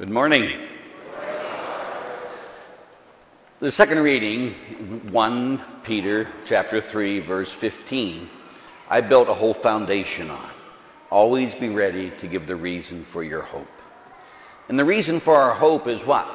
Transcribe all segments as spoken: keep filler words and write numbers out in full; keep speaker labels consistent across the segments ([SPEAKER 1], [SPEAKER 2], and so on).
[SPEAKER 1] Good morning. The second reading, First Peter chapter three, verse fifteen, I built a whole foundation on. Always be ready to give the reason for your hope. And the reason for our hope is what?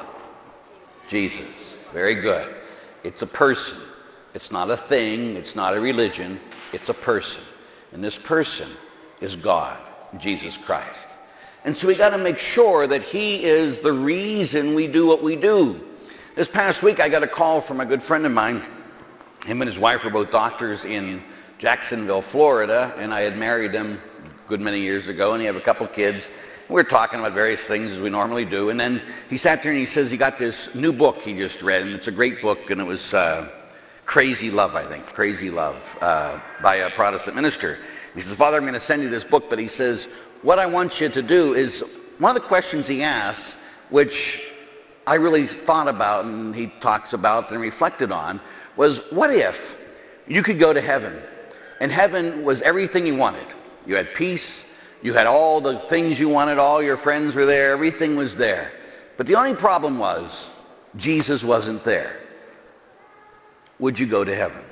[SPEAKER 1] Jesus. Very good. It's a person. It's not a thing. It's not a religion. It's a person. And this person is God, Jesus Christ. And so we got to make sure that he is the reason we do what we do. This past week I got a call from a good friend of mine. Him and his wife were both doctors in Jacksonville, Florida, and I had married them a good many years ago, and he had a couple kids. We were talking about various things as we normally do, and then he sat there and he says he got this new book he just read, and it's a great book, and it was uh, Crazy Love, I think, Crazy Love, uh, by a Protestant minister. He says, Father, I'm going to send you this book, but he says, what I want you to do is, one of the questions he asks, which I really thought about and he talks about and reflected on, was what if you could go to heaven, and heaven was everything you wanted. You had peace, you had all the things you wanted, all your friends were there, everything was there. But the only problem was, Jesus wasn't there. Would you go to heaven?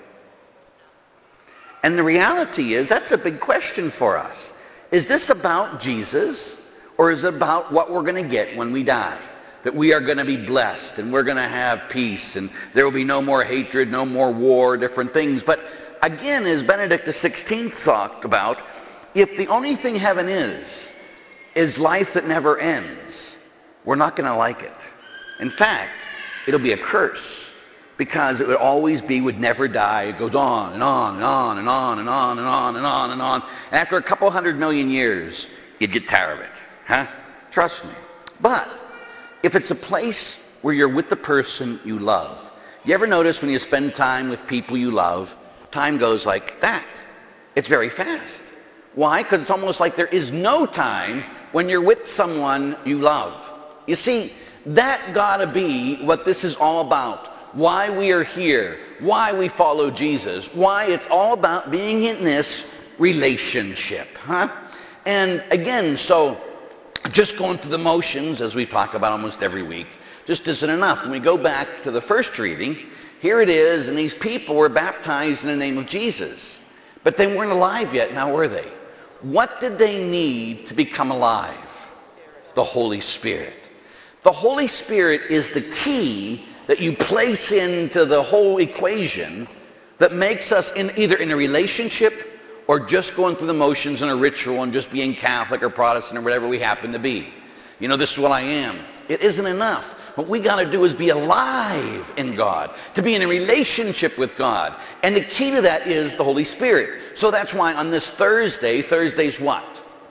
[SPEAKER 1] And the reality is, that's a big question for us. Is this about Jesus, or is it about what we're going to get when we die? That we are going to be blessed, and we're going to have peace, and there will be no more hatred, no more war, different things. But again, as Benedict the sixteenth talked about, if the only thing heaven is, is life that never ends, we're not going to like it. In fact, it'll be a curse. Because it would always be, would never die. It goes on and on and on and on and on and on and on and on. And after a couple hundred million years, you'd get tired of it. Huh? Trust me. But if it's a place where you're with the person you love, you ever notice when you spend time with people you love, time goes like that. It's very fast. Why? Because it's almost like there is no time when you're with someone you love. You see, that gotta be what this is all about. Why we are here, why we follow Jesus, why it's all about being in this relationship, huh? And again, so just going through the motions, as we talk about almost every week, just isn't enough. When we go back to the first reading, here it is, and these people were baptized in the name of Jesus, but they weren't alive yet, now were they? What did they need to become alive? The Holy Spirit. The Holy Spirit is the key that you place into the whole equation that makes us in either in a relationship or just going through the motions in a ritual and just being Catholic or Protestant or whatever we happen to be. You know, this is what I am. It isn't enough. What we got to do is be alive in God, to be in a relationship with God. And the key to that is the Holy Spirit. So that's why on this Thursday, Thursday's what?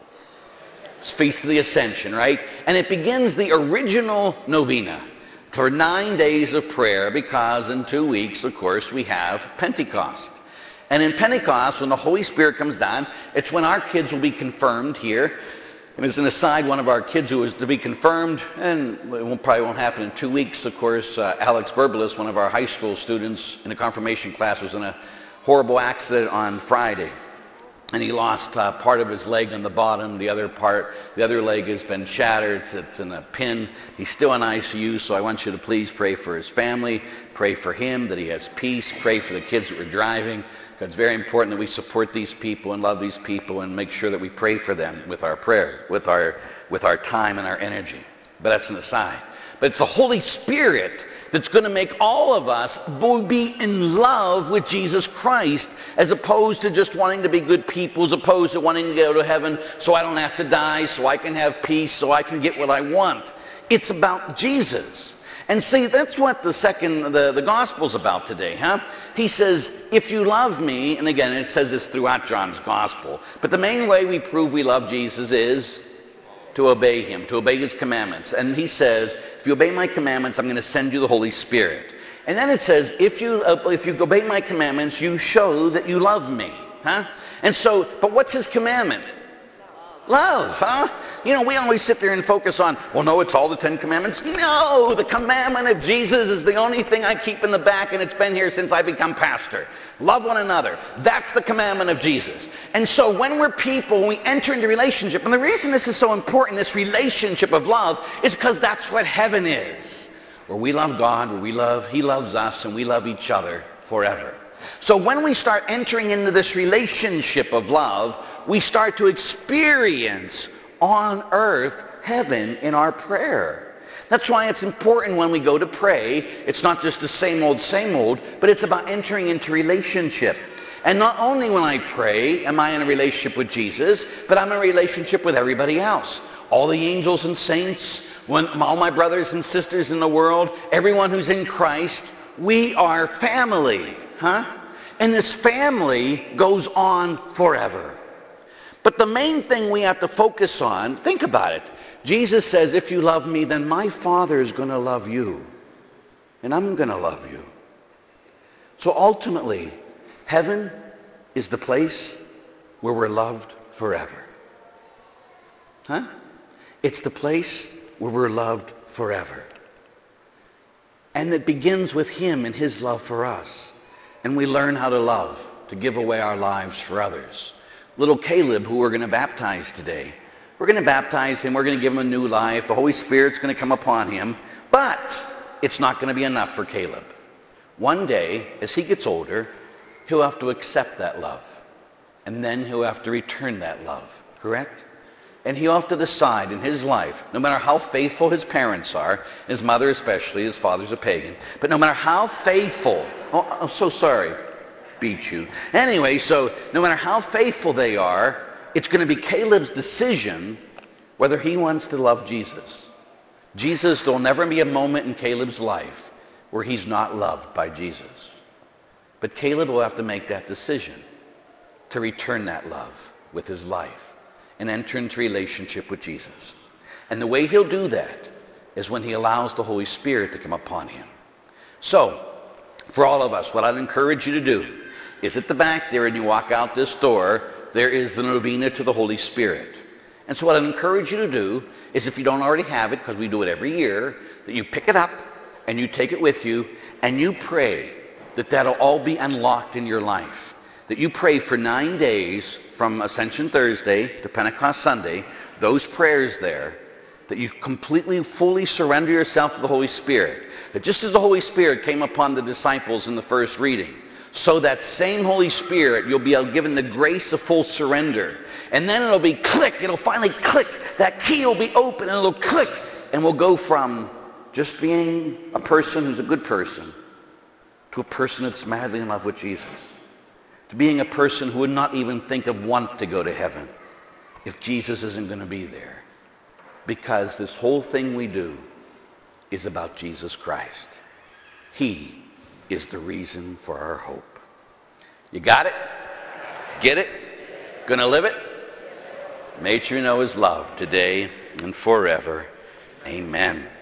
[SPEAKER 1] It's Feast of the Ascension, right? And it begins the original novena for nine days of prayer, because in two weeks, of course, we have Pentecost. And in Pentecost, when the Holy Spirit comes down, it's when our kids will be confirmed here. And as an aside, one of our kids who is to be confirmed, and it won't, probably won't happen in two weeks, of course, uh, Alex Burbulis, one of our high school students in the confirmation class, was in a horrible accident on Friday. And he lost uh, part of his leg on the bottom. The other part, the other leg has been shattered. It's, it's in a pin. He's still in I C U, so I want you to please pray for his family. Pray for him, that he has peace. Pray for the kids that were driving. Because it's very important that we support these people and love these people and make sure that we pray for them with our prayer, with our, with our time and our energy. But that's an aside. But it's the Holy Spirit that's going to make all of us be in love with Jesus Christ, as opposed to just wanting to be good people, as opposed to wanting to go to heaven so I don't have to die, so I can have peace, so I can get what I want. It's about Jesus. And see, that's what the second, the, the gospel's about today, huh? He says, if you love me, and again, it says this throughout John's gospel, but the main way we prove we love Jesus is to obey him, to obey his commandments. And he says, if you obey my commandments, I'm going to send you the Holy Spirit. And then it says, if you uh, if you obey my commandments, you show that you love me. Huh? And so, but what's his commandment? Love, huh? You know, we always sit there and focus on, well, no, it's all the Ten Commandments. No, the commandment of Jesus is the only thing I keep in the back, and it's been here since I become pastor. Love one another. That's the commandment of Jesus. And so when we're people, we enter into relationship, and the reason this is so important, this relationship of love, is because that's what heaven is. Where we love God, where we love, he loves us, and we love each other forever. So when we start entering into this relationship of love, we start to experience on earth heaven in our prayer. That's why it's important when we go to pray, it's not just the same old, same old, but it's about entering into relationship. And not only when I pray am I in a relationship with Jesus, but I'm in a relationship with everybody else. All the angels and saints, when, all my brothers and sisters in the world, everyone who's in Christ, we are family. Huh? And this family goes on forever. But the main thing we have to focus on, think about it. Jesus says, if you love me, then my Father is going to love you. And I'm going to love you. So ultimately, heaven is the place where we're loved forever. Huh? It's the place where we're loved forever. And it begins with him and his love for us. And we learn how to love, to give away our lives for others. Little Caleb, who we're going to baptize today, we're going to baptize him. We're going to give him a new life. The Holy Spirit's going to come upon him. But it's not going to be enough for Caleb. One day, as he gets older, he'll have to accept that love. And then he'll have to return that love. Correct? And he'll have to decide in his life, no matter how faithful his parents are, his mother especially, his father's a pagan, but no matter how faithful, oh, I'm so sorry, beat you. Anyway, so no matter how faithful they are, it's going to be Caleb's decision whether he wants to love Jesus. Jesus, there'll never be a moment in Caleb's life where he's not loved by Jesus. But Caleb will have to make that decision to return that love with his life and enter into relationship with Jesus. And the way he'll do that is when he allows the Holy Spirit to come upon him. So, for all of us, what I'd encourage you to do is at the back there, and you walk out this door, there is the novena to the Holy Spirit. And so what I'd encourage you to do is, if you don't already have it, because we do it every year, that you pick it up and you take it with you and you pray that that'll all be unlocked in your life. That you pray for nine days from Ascension Thursday to Pentecost Sunday, those prayers there, that you completely, fully surrender yourself to the Holy Spirit. That just as the Holy Spirit came upon the disciples in the first reading, so that same Holy Spirit, you'll be given the grace of full surrender. And then it'll be click, it'll finally click. That key will be open and it'll click. And we'll go from just being a person who's a good person to a person that's madly in love with Jesus. To being a person who would not even think of want to go to heaven if Jesus isn't going to be there. Because this whole thing we do is about Jesus Christ. He is the reason for our hope. You got it? Get it? Gonna live it? May you know his love today and forever. Amen.